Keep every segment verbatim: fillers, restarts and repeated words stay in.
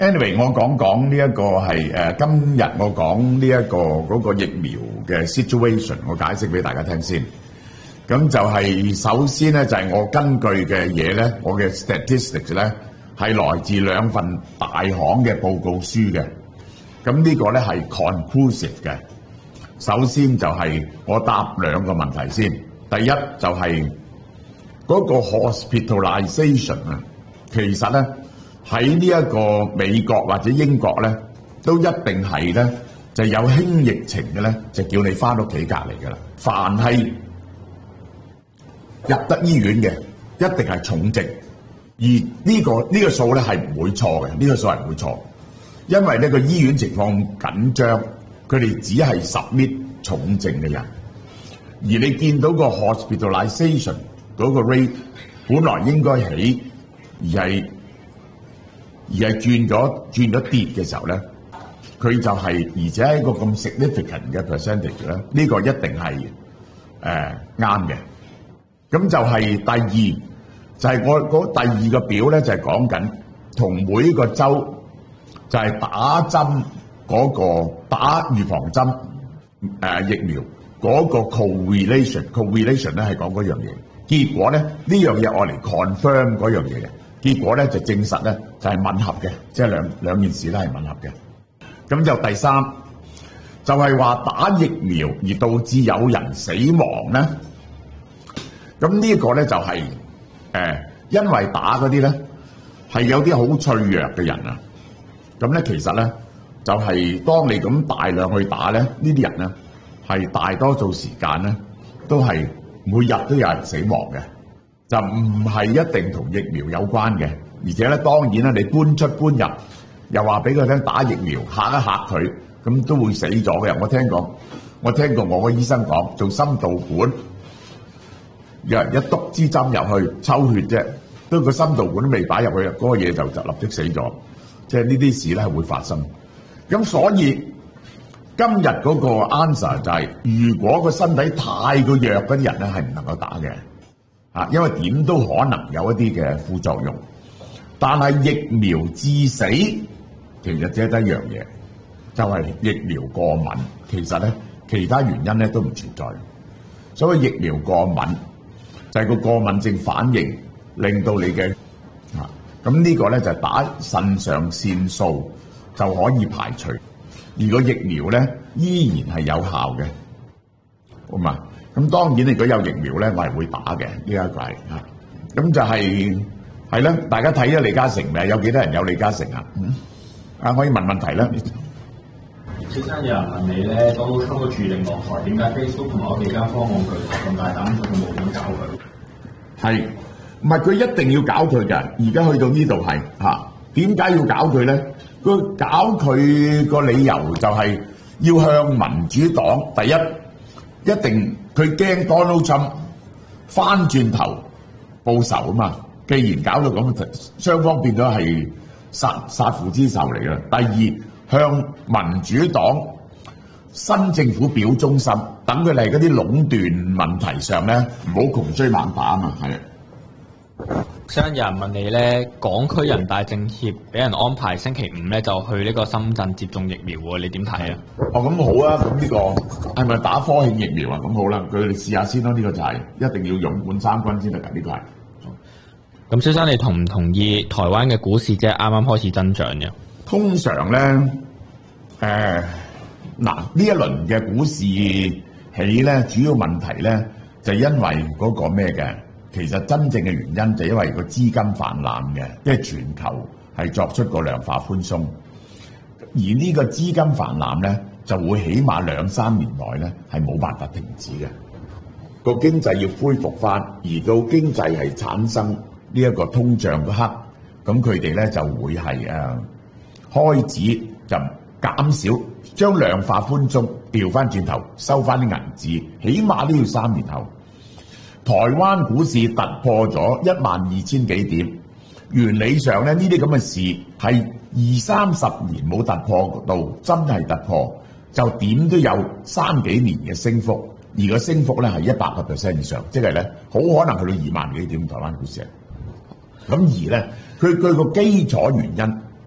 Anyway， 我講講呢一個係誒今日我講呢一個嗰個疫苗嘅 situation， 我解釋俾大家聽先。咁就係首先咧，就係我根據嘅嘢咧，我嘅 statistics 咧係來自兩份大行嘅報告書嘅。咁呢個咧係 conclusive 嘅。首先就係我答兩個問題先。第一就係嗰個 hospitalization 啊，其實咧。喺呢一個美國或者英國咧，都一定係咧就有輕疫情嘅咧，就叫你翻屋企隔離㗎啦。凡係入得醫院嘅，一定係重症，而呢個呢個數咧係唔會錯嘅，呢個數係唔會錯，因為呢個醫院情況緊張，佢哋只係 submit 重症嘅人，而你見到個 hospitalization 嗰個 rate 本來應該起，而係。而係轉咗轉咗跌嘅時候咧，佢就係、是、而且係一個咁 significant 嘅 percentage 咧，呢個一定係誒啱嘅。咁就係第二，就係、是、我嗰第二個表咧，就係講緊同每一個州就係打針嗰、那個打預防針誒、呃、疫苗嗰個 correlation，correlation 咧係講嗰樣嘢。結果咧呢樣嘢我嚟 confirm 嗰樣嘢嘅。結果咧就證實咧就係吻合嘅，即係兩兩件事都係吻合嘅。咁就第三就係話打疫苗而導致有人死亡咧。咁呢個咧就係誒，因為打嗰啲咧係有啲好脆弱嘅人啊。咁咧其實咧就係當你咁大量去打咧，呢啲人咧係大多數時間咧都係每日都有人死亡嘅。就唔係一定同疫苗有關嘅，而且咧當然啦，你搬出搬入，又話俾佢聽打疫苗嚇一嚇佢，咁都會死咗嘅。我聽講，我聽過我個醫生講，做心導管，有人一篤支針入去抽血啫，都個心導管都未擺入去，嗰、那個嘢就就立即死咗。即係呢啲事咧係會發生。咁所以今日嗰個 answer 就係、是，如果個身體太過弱嗰啲人咧係唔能夠打嘅。啊，因為點都可能有一啲嘅副作用，但係疫苗致死其實只係得一樣嘢，就係、是、疫苗過敏。其實咧，其他原因咧都唔存在。所謂疫苗過敏就係、是、個過敏性反應令到你嘅啊，咁呢個咧就係、打腎上腺素就可以排除，而個疫苗咧依然係有效嘅，好嘛？咁當然，如果有疫苗咧，我係會打嘅。呢一個係嚇，咁就係係啦。大家睇咗李嘉誠未？有幾多人有李嘉誠啊？嗯，啊可以問問題啦。 先生，有人問你咧，當初個注定落台，點解 Facebook 同埋嗰幾間科網巨頭咁大膽做冇點搞佢？係，唔係佢一定要搞佢嘅？而家去到呢度係嚇，點解要搞佢咧？佢搞佢個理由就係要向民主黨第一。一定佢驚 Donald Trump 翻轉頭報仇啊嘛！既然搞到咁，雙方變咗係殺殺父之仇嚟嘅。第二，向民主黨新政府表忠心，等佢嚟嗰啲壟斷問題上咧，唔好窮追猛打啊嘛！係。 相有人問你咧，港區人大政協俾人安排星期五咧就去呢個深圳接種疫苗喎，你點睇啊？ 哦，咁好啊，咁呢、呢個係咪打科興疫苗啊？咁好啦，佢哋試下先咯。呢、呢個就係、是、一定要勇冠三軍先得㗎，呢、呢個係。 咁，蕭生你同唔同意台灣嘅股市即係啱啱開始增長嘅？ 通常咧，誒、呃、嗱呢一輪嘅股市起咧，主要問題咧就係、因為嗰個咩嘅。其實真正嘅原因就因為個資金泛濫嘅，即係全球係作出個量化寬鬆，而呢個資金泛濫咧就會起碼兩三年內咧係冇辦法停止嘅。個經濟要恢復翻，而到經濟係產生呢一個通脹嗰刻，咁佢哋咧就會係誒開始就減少，將量化寬鬆調翻轉頭收翻啲銀紙，起碼都要三年後。台灣股市突破咗一萬二千幾點，原理上咧呢啲咁嘅事係二三十年冇突破到，真係突破就點都有三幾年嘅升幅，而個升幅咧係一百個 percent 以上，即係咧好可能去到二萬幾點台灣股市。咁而咧佢佢個基礎原因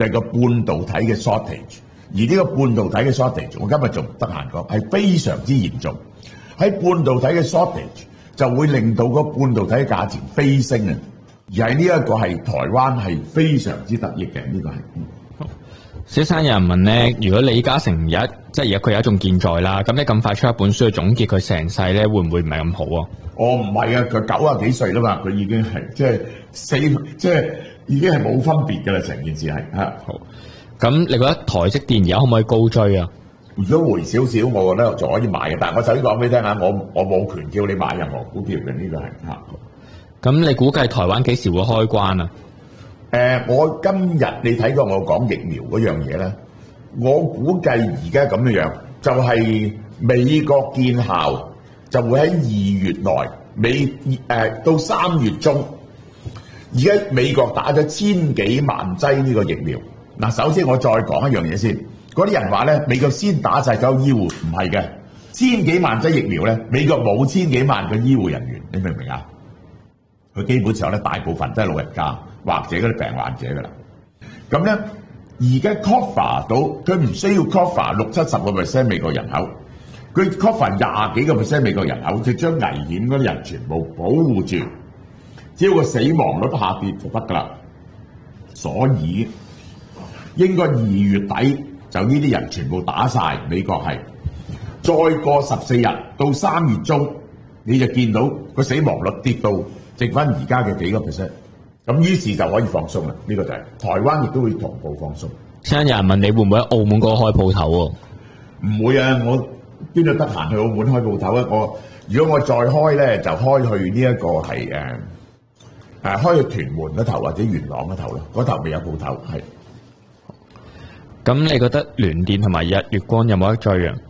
就係個半導體嘅 shortage。而呢個半導體嘅 shortage，我今日仲唔得閒講，係非常之嚴重。喺半導體嘅 shortage 就會令到個半導體嘅價錢飛升啊！而係呢一個係台灣係非常之得益嘅，呢、這個係。 小生有人問咧，如果李嘉誠有一即係而家佢有一仲健在啦，咁你咁快出一本書去總結佢成世咧，會唔會唔係咁好啊？ 我唔係啊，佢九啊幾歲啦嘛，佢已經係即係死，即係已經係冇分別㗎啦，成件事係嚇。 好，咁你覺得台積電而家可唔可以高追啊？ 如果回少少，我覺得仲可以買嘅。但係我首先講俾你聽下，我我冇權叫你買任何股票嘅，呢、這個係嚇。 咁你估計台灣幾時會開關啊？ 誒、呃，我今日你睇過我講疫苗嗰樣嘢咧，我估計而家咁樣樣，就係、是、美國見效就會喺二月內，美誒、呃、到三月中，而家美國打咗千幾萬劑呢個疫苗。嗱，首先我再講一樣嘢先，嗰啲人話咧，美國先打晒所有醫護，唔係嘅，千幾萬劑疫苗咧，美國冇千幾萬個醫護人員，你明唔明啊？佢基本上咧，大部分都係老人家或者嗰啲病患者噶啦。咁咧，而家 cover 到佢唔需要 cover 六七十個 percent 美國人口，佢 cover 廿幾個 percent 美國人口，就將危險嗰啲人全部保護住，只要個死亡率下跌就得噶啦。所以應該二月底就呢啲人全部打晒，美國係再過十四日到三月中，你就見到個死亡率跌到剩翻而家嘅幾個 percent， 咁於是就可以放鬆啦。呢、這個就係、是、台灣亦都會同步放鬆。 現在有人問你會唔會喺澳門嗰個開鋪頭喎？ 唔會啊！我邊度得閒去澳門開鋪頭啊？我如果我再開咧，就開去呢一個係誒誒開去屯門嗰頭或者元朗嗰頭咯。嗰頭未有鋪頭係。 咁你覺得聯電同埋日月光有冇得追啊？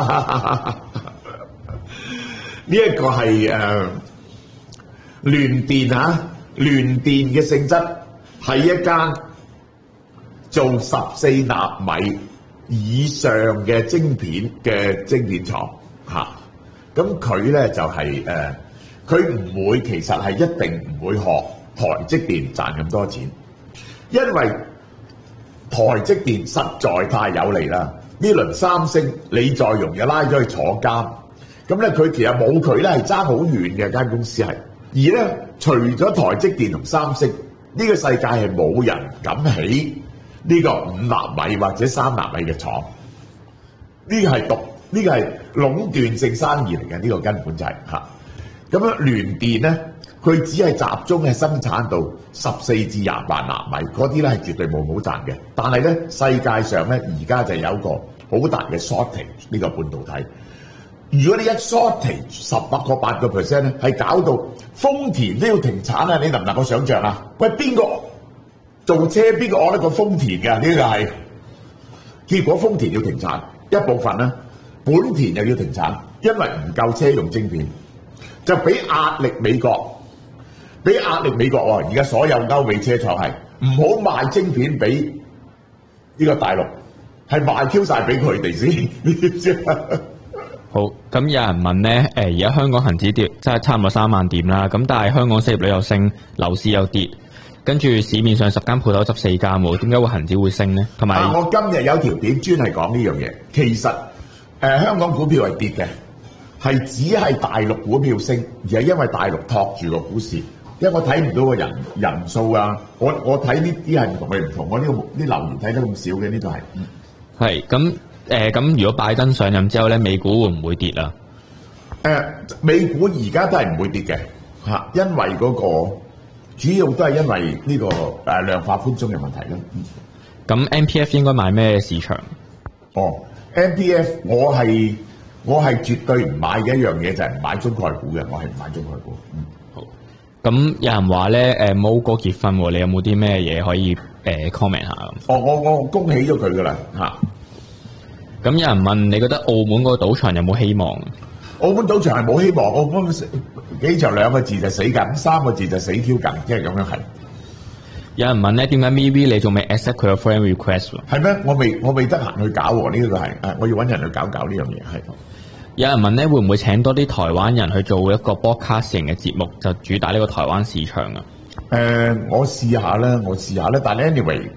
呢一個係誒聯電啊，聯電嘅性質係一間做十四納米以上嘅晶片嘅晶片廠嚇。咁佢咧就係、是、誒，佢、呃、唔會其實係一定唔會學台積電賺咁多錢，因為台積電實在太有利啦！呢輪三星李在鎔又拉咗去坐監，咁咧佢其實冇佢咧係爭好遠嘅間公司係。而咧除咗台積電同三星，呢、這個世界係冇人敢起呢個五納米或者三納米嘅廠。呢、這個係獨，呢、這個係壟斷性生意嚟嘅，呢、這個根本就係、是、嚇。咁樣聯電咧，佢只係集中係生產到十四至廿八納米，嗰啲咧係絕對冇好賺嘅。但係咧，世界上咧而家就有一個好大嘅 shortage 呢個半導體。如果你一 shortage 十八個八個 percent 咧，係搞到豐田都要停產啊！你能唔能夠想象啊？喂，邊個做車邊個攞得個豐田嘅？呢、這個係結果豐田要停產一部分咧，本田又要停產，因為唔夠車用晶片，就俾壓力美國。俾壓力美國喎，而家所有歐美車廠係唔好賣晶片俾呢個大陸，係賣 Q 晒俾佢哋先，你知唔知啊？ 好，咁有人問咧，誒而家香港恒指跌，即係差唔多三萬點啦，咁但係香港失業率又升，樓市又跌，跟住市面上十間鋪頭執四間喎，點解會恒指會升咧？同埋、啊， 我今日有條片專係講呢樣嘢，其實誒、呃、香港股票係跌嘅，係只係大陸股票升，而係因為大陸托住個股市。因為我睇唔到個人人數啊，我我睇呢啲係同佢唔同，我呢個啲留言睇得咁少嘅，呢個係係咁誒咁。如果拜登上任之後咧，美股會唔會跌啊？ 誒、呃，美股而家都係唔會跌嘅嚇，因為嗰個主要都係因為呢個誒量化寬鬆嘅問題啦。 咁 M P F 應該買咩市場？ 哦 ，M P F 我係我係絕對唔買嘅一樣嘢就係唔買中概股嘅，我係唔買中概股。嗯。 咁有人話咧，誒毛哥結婚喎，你有冇啲咩嘢可以誒、呃、comment 下？ 哦，我我恭喜咗佢噶啦嚇。 咁有人問你覺得澳門嗰個賭場有冇希望？ 澳門賭場係冇希望，澳門幾場兩個字就死緊，三個字就死挑緊，即係咁樣係。 有人問咧，點解 M V 你仲未 accept 佢個 friend request？係咩？我未我未得閒去搞喎，呢、這個係誒，我要揾人去搞搞呢樣嘢係。 有人問咧，會唔會請多啲台灣人去做一個 broadcast 型嘅節目，就主打呢個台灣市場啊？ 誒、呃，我試下啦，我試下啦。但係 anyway，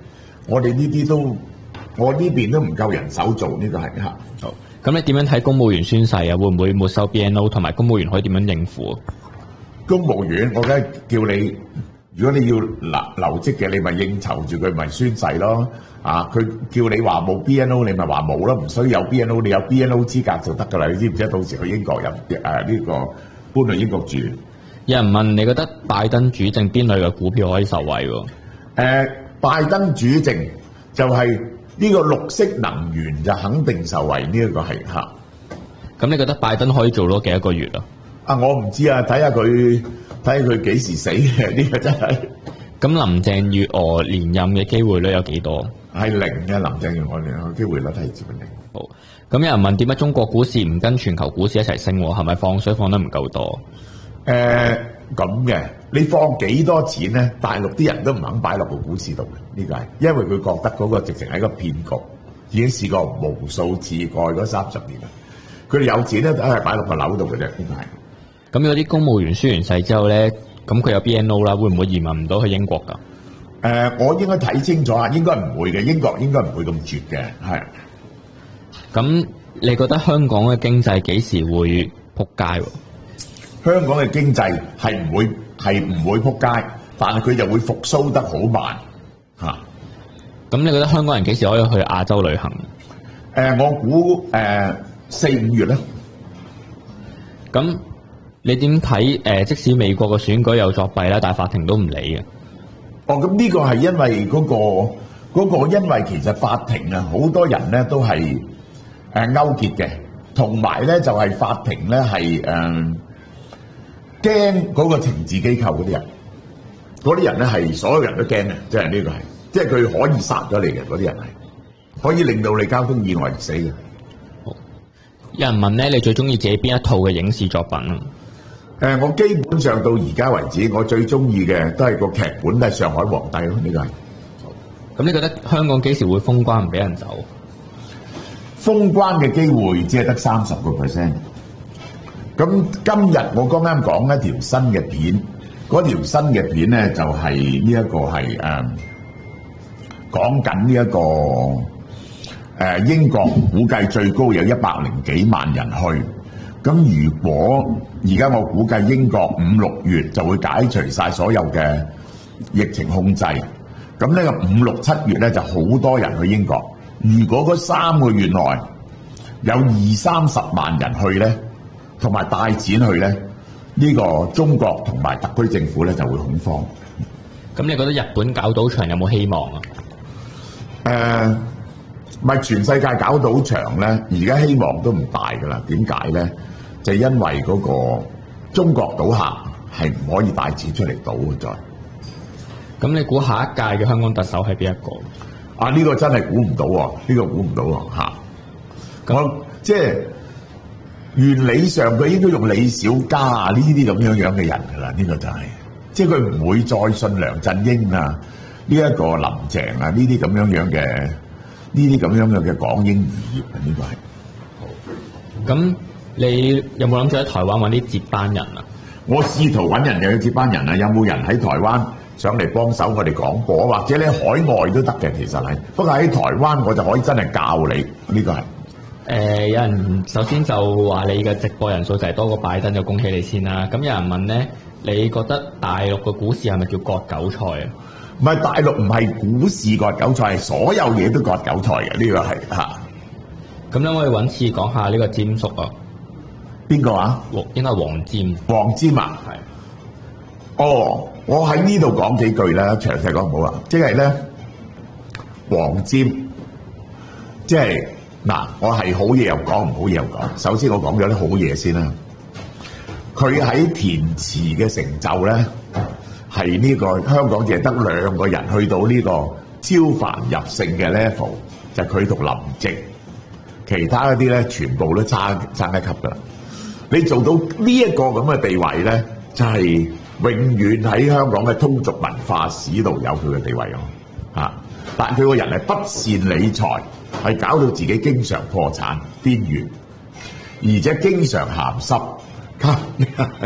我哋呢啲都我呢邊都唔夠人手做呢、呢個係嚇。 好，咁你點樣睇公務員宣誓啊？會唔會沒收 B N O 同埋公務員可以點樣應付？ 公務員我梗係叫你，如果你要留留職嘅，你咪應酬住佢，咪宣誓咯。啊，佢叫你話冇 B N O， 你咪話冇咯，唔需要有 B N O， 你有 B N O 資格就得㗎啦。你知唔知？到時去英國入誒呢個搬去英國住。 有人問你覺得拜登主政邊類嘅股票可以受惠喎？誒、 呃，拜登主政就係呢個綠色能源就肯定受惠，呢、這、一個係嚇。 咁你覺得拜登可以做多幾多個月啊？ 啊，我唔知啊，睇下佢睇下佢幾時死嘅呢、這個真係。 咁林鄭月娥連任嘅機會率有幾多？ 係零嘅，林鄭月娥連任嘅機會率係接近零。 好，咁有人問點解中國股市唔跟全球股市一齊升？係咪放水放得唔夠多？ 誒咁嘅，你放幾多錢咧？大陸啲人都唔肯擺落個股市度嘅，呢個係因為佢覺得嗰個直情係一個騙局，已經試過無數次過去嗰三十年啦。佢哋有錢咧都係擺落個樓度嘅啫，呢個係。咁有啲公務員宣完誓之後咧，咁佢有 B N O 啦，會唔會移民唔到去英國㗎？誒、 呃，我應該睇清楚啊，應該唔會嘅，英國應該唔會咁絕嘅，係。 咁你覺得香港嘅經濟幾時會撲街喎？ 香港嘅經濟係唔會係唔會撲街，但係佢就會復甦得好慢嚇。 咁、啊、你覺得香港人幾時可以去亞洲旅行？誒、 呃，我估誒四五月咧。 咁你點睇？誒、呃，即使美國嘅選舉有作弊啦，但係法庭都唔理嘅。 哦，咁呢個係因為嗰、嗰個嗰、嗰個、因為其實法庭啊，好多人咧都係誒、呃、勾結嘅，同埋咧就係、係、法庭咧係誒。驚嗰個情治機構嗰啲人，嗰啲人咧係所有人都驚嘅，即係呢個係，即係佢可以殺咗你嘅嗰啲人係，可以令到你交通意外而死嘅。 好，有人問咧，你最中意自己邊一套嘅影視作品啊？誒、 呃，我基本上到而家為止，我最中意嘅都係個劇本都係《上海皇帝》咯，呢個係。 咁你覺得香港幾時會封關唔俾人走？ 封關嘅機會只係得三十個 percent。咁今日我剛啱講一條新嘅片，嗰條新嘅片咧就係呢一個係誒講緊呢一個誒、呃、英國估計最高有一百零幾萬人去。咁如果而家我估計英國五六月就會解除晒所有嘅疫情控制，咁呢個五六七月咧就好多人去英國。如果嗰三個月內有二三十萬人去咧，同埋帶錢去咧，呢、這個中國同埋特區政府咧就會恐慌。 咁你覺得日本搞賭場有冇希望啊？ 誒、呃，咪全世界搞賭場咧，而家希望都唔大噶啦。點解咧？就係、因為嗰個中國賭客係唔可以帶錢出嚟賭嘅再。 咁你估下一屆嘅香港特首係邊一個？ 啊，呢、這個真係估唔到喎，呢、這個估唔到喎嚇。 咁、 我即係。原理上佢應該用李小加啊呢啲咁樣樣嘅人㗎啦，呢、這個就係、是，即係佢唔會再信梁振英啊，呢、這、一個林鄭啊呢啲咁樣樣嘅，呢啲咁樣樣嘅港英餘孽啊，呢、這個係。 咁你有冇諗住喺台灣揾啲接班人啊？ 我試圖揾人嘅接班人啊，有冇人喺台灣上嚟幫手我哋講播，或者你海外都得嘅，其實係。不過喺台灣我就可以真係教你，呢、這個係。 誒、呃、有人首先就話你嘅直播人數就係多過拜登，就恭喜你先啦。咁有人問咧，你覺得大陸嘅股市係咪叫割韭菜啊？ 唔係，大陸唔係股市割韭菜，係所有嘢都割韭菜嘅，呢、這個係嚇。 咁咧，我哋揾次講下呢個詹叔啊。 邊個啊？ 應該係黃詹。 黃詹啊？係。哦，我喺呢度講幾句啦，詳細講唔好啦。即係咧，黃詹，即係。嗱，我係好嘢又講，唔好嘢又講。首先我講咗啲好嘢先啦。佢喺填詞嘅成就咧，係呢個香港淨係得兩個人去到呢個超凡入聖嘅 level，就係佢同林夕，其他嗰啲咧全部都差差一級噶啦。你做到呢一個咁嘅地位咧，就係、是、永遠喺香港嘅通俗文化史度有佢嘅地位咯。嚇！但佢個人係不善理財。係搞到自己經常破產邊緣，而且經常鹹濕，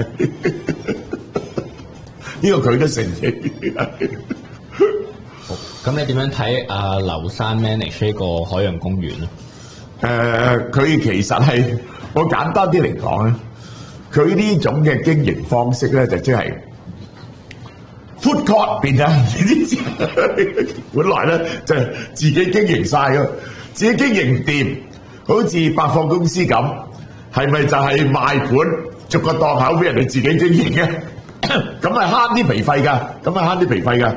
呢個佢都承認。 咁你點樣睇阿劉生 manage 呢個海洋公園咧？ 誒、呃，佢其實係我簡單啲嚟講咧，佢呢種嘅經營方式咧，就即係 food court 變咗，你知本來咧就係自己經營晒嘅，自己經營掂，好似百貨公司咁，係咪就係賣盤逐個檔口俾人哋自己經營嘅？咁係慳啲皮費㗎，咁係慳啲皮費㗎。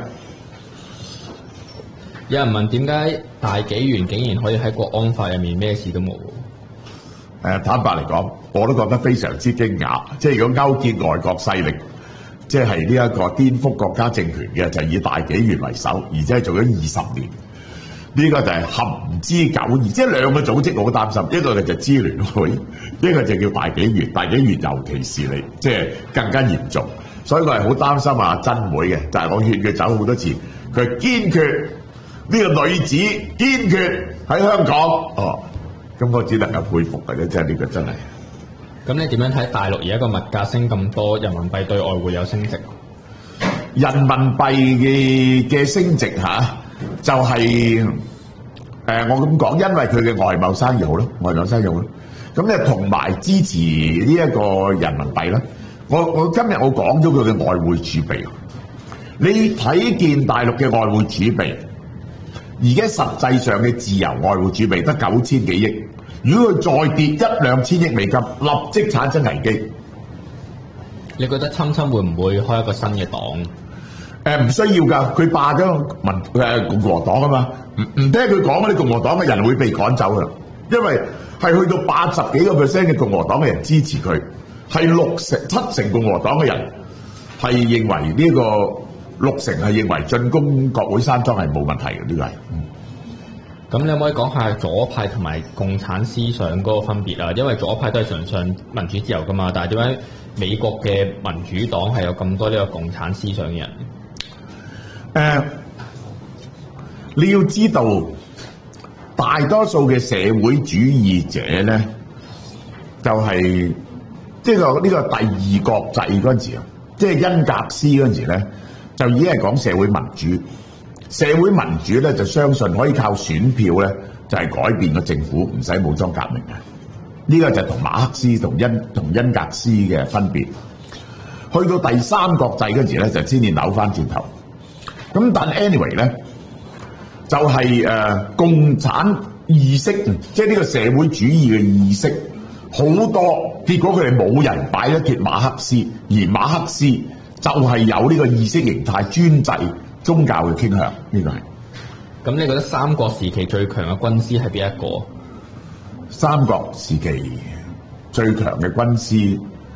有人問點解大紀元竟然可以喺國安法入面咩事都冇？ 誒，坦白嚟講，我都覺得非常之驚訝。即係如果勾結外國勢力，即係呢一個顛覆國家政權嘅，就以大紀元為首，而且係做咗二十年。呢、這個就係含之久矣。即係兩個組織，我好擔心，一個就支聯會，一個就叫大紀元。大紀元尤其是你，即係更加嚴重。所以我係好擔心啊，真會嘅，就係、是、我勸佢走好多次，佢堅決。呢個女子堅決喺香港，哦，咁我只能夠佩服嘅啫，即係呢個真係。 咁你點樣睇大陸而家個物價升咁多，人民幣對外匯有升值？ 人民幣嘅嘅升值嚇、啊，就係、是、誒、呃、我咁講，因為佢嘅外貿生意好咯，外貿生意好咯。咁咧同埋支持呢一個人民幣啦。我我今日我講咗佢嘅外匯儲備，你睇見大陸嘅外匯儲備。而家實際上嘅自由外匯儲備得九千幾億，如果佢再跌一兩千億美金，立即產生危機。 你覺得侵侵會唔會開一個新嘅黨？誒、 呃、唔需要㗎，佢霸咗民誒共和黨啊嘛，唔唔聽佢講嗰啲共和黨嘅人會被趕走㗎，因為係去到八十幾個 percent 嘅共和黨嘅人支持佢，係六成七成共和黨嘅人係認為呢、這個。六成係認為進攻國會山莊係冇問題嘅，呢個係。 咁、嗯、你可唔可以講下左派同埋共產思想嗰個分別啊？因為左派都係崇尚民主自由噶嘛，但係點解美國嘅民主黨係有咁多呢個共產思想嘅人？誒、 呃，你要知道，大多數嘅社會主義者咧，就係即係個呢個第二國際嗰陣時啊，即係恩格斯嗰陣時咧。就已經係講社會民主，社會民主咧就相信可以靠選票咧，就係改變個政府，唔使武裝革命嘅。呢、這個就同馬克思同恩同恩格斯嘅分別。去到第三國際嗰時咧，就先至扭翻轉頭。咁但 anyway 咧，就係、是、誒、呃、共產意識，即係呢個社會主義嘅意識好多，結果佢哋冇人擺一揭馬克思，而馬克思。就係有呢個意識形態專制宗教嘅傾向，呢、這個係。 咁你覺得三國時期最強嘅軍師係邊一個？ 三國時期最強嘅軍師，誒、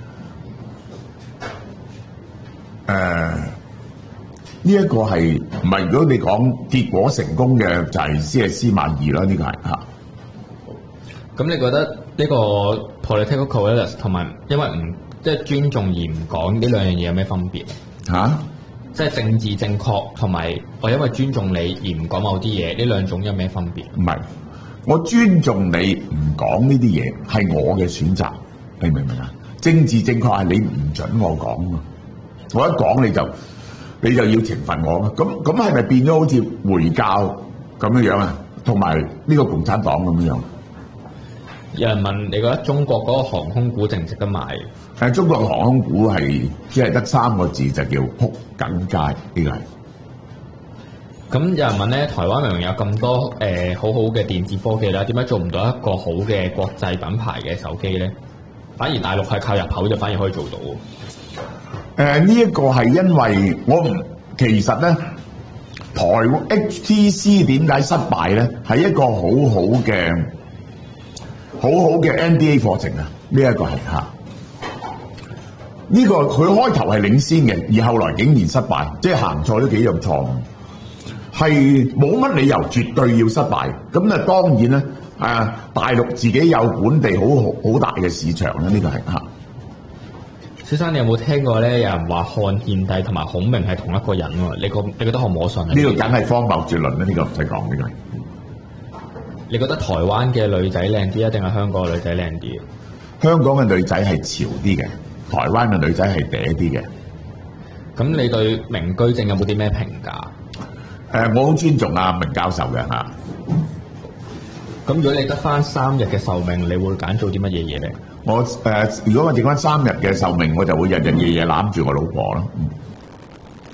呃，呢、這、一個係唔係？如果你講結果成功嘅，就係先係司馬懿啦，呢、這個係嚇。 咁你覺得呢個 political correctness 同埋因為唔？即係尊重而唔講呢兩樣嘢有咩分別啊？ 嚇！ 即係政治正確同埋我因為尊重你而唔講某啲嘢，呢兩種有咩分別？ 唔係，我尊重你唔講呢啲嘢係我嘅選擇，你明唔明啊？政治正確係你唔準我講啊！我一講你就你就要懲罰我啊！咁咁係咪變咗好似回教咁樣樣啊？同埋呢個共產黨咁樣？ 有人問你覺得中國嗰個航空股值唔值得買？ 誒，中國嘅航空股係只係得三個字，就叫仆緊街，呢個係。 咁有人問咧，台灣明明有咁多誒、呃、好好嘅電子科技啦，點解做唔到一個好嘅國際品牌嘅手機咧？反而大陸係靠入口就反而可以做到。 誒呢一個係因為我唔其實咧，台灣 H T C 點解失敗咧？係一個好好嘅好好嘅 N D A 課程啊！呢、這、一個係嚇。呢、這個佢開頭係領先嘅，而後來竟然失敗，即係行錯咗幾樣錯誤，係冇乜理由絕對要失敗。咁啊當然咧，啊大陸自己有本地好好大嘅市場啦，呢、這個係嚇。 小生，你有冇聽過咧？有人話漢獻帝同埋孔明係同一個人喎？你覺你覺得可唔可信？呢個梗係荒謬絕倫啦！呢、這個唔使講，呢、這個係。 你覺得台灣嘅女仔靚啲啊，定係香港嘅女仔靚啲？ 香港嘅女仔係潮啲嘅。台灣嘅女仔係嗲啲嘅。 咁你對名居正有冇啲咩評價？ 誒，我好尊重阿明教授嘅嚇。 咁如果你得翻三日嘅壽命，你會揀做啲乜嘢嘢咧？ 我誒、呃，如果我剩翻三日嘅壽命，我就會日日夜夜攬住我老婆咯。嗯